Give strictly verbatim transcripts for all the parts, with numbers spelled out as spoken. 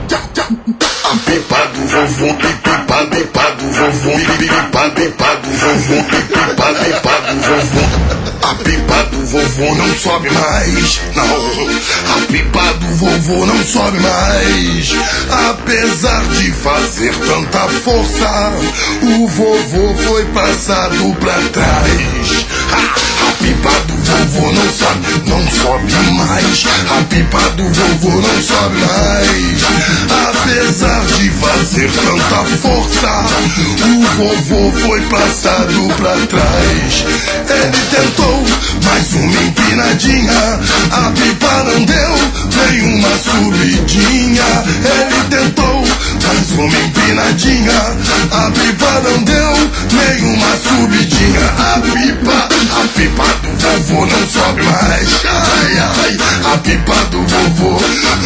A pipa do vovô, pipa, pipa do vovô, pipa, pipa do vovô, pipa, pipa do vovô. A pipa do vovô não sobe mais, não. A pipa do vovô não sobe mais. Apesar de fazer tanta força, o vovô foi passado pra trás. A pipa do vovô não sobe, não sobe mais. A pipa do vovô não sobe mais. Apesar de fazer tanta força, o vovô foi passado pra trás. Ele tentou mais uma empinadinha, a pipa não deu nem uma subidinha. Ele tentou mais uma empinadinha, a pipa não deu nem uma subidinha. A pipa, a pipa do vovô não sobe mais. Ai, ai, a pipa do vovô,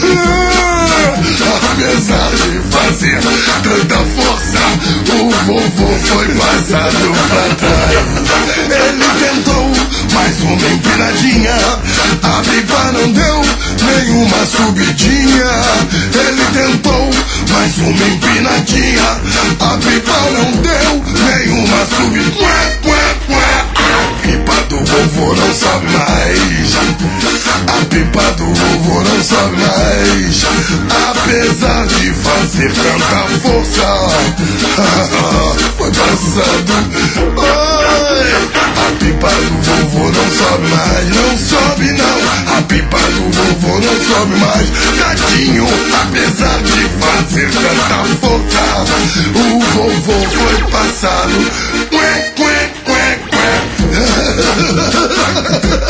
ah, apesar de fazer tanta força, o vovô foi passado pra trás. Ele tentou mais uma empinadinha, a pipa não deu nenhuma subidinha. Ele tentou mais uma empinadinha, a pipa não deu nenhuma subidinha. A pipa do vovô não sobe mais. A pipa do vovô não sobe mais. Apesar de fazer tanta força, foi passado. Oi. A pipa do vovô não sobe mais. Não sobe não. A pipa do vovô não sobe mais. Tadinho, apesar de fazer tanta força, o vovô foi passado. Quê, quê, quê,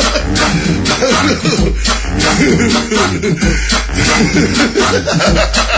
quê.